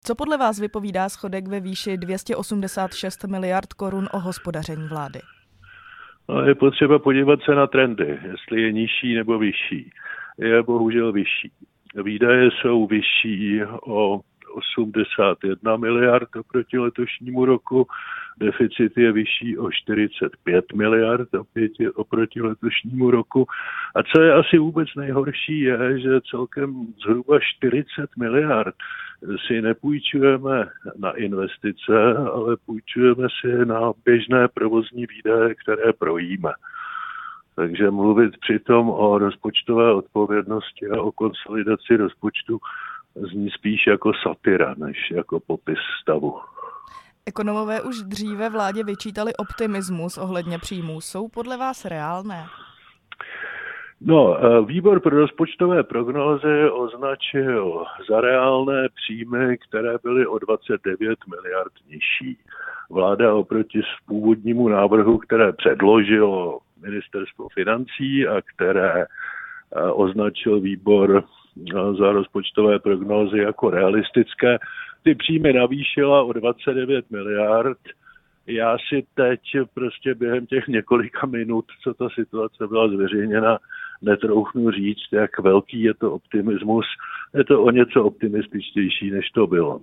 Co podle vás vypovídá schodek ve výši 286 miliard korun o hospodaření vlády? No, je potřeba podívat se na trendy, jestli je nižší nebo vyšší. Je bohužel vyšší. Výdaje jsou vyšší o 81 miliard oproti letošnímu roku, deficit je vyšší o 45 miliard oproti letošnímu roku. A co je asi vůbec nejhorší je, že celkem zhruba 40 miliard si nepůjčujeme na investice, ale půjčujeme si na běžné provozní výdaje, které projíme. Takže mluvit přitom o rozpočtové odpovědnosti a o konsolidaci rozpočtu zní spíš jako satira, než jako popis stavu. Ekonomové už dříve vládě vyčítali optimismus ohledně příjmů. Jsou podle vás reálné? No, výbor pro rozpočtové prognózy označil za reálné příjmy, které byly o 29 miliard nižší. Vláda oproti původnímu návrhu, které předložilo Ministerstvo financí a které označil výbor za rozpočtové prognózy jako realistické, ty příjmy navýšila o 29 miliard. Já si teď prostě během těch několika minut, co ta situace byla zveřejněna, netroufnu říct, jak velký je to optimismus. Je to o něco optimističtější, než to bylo.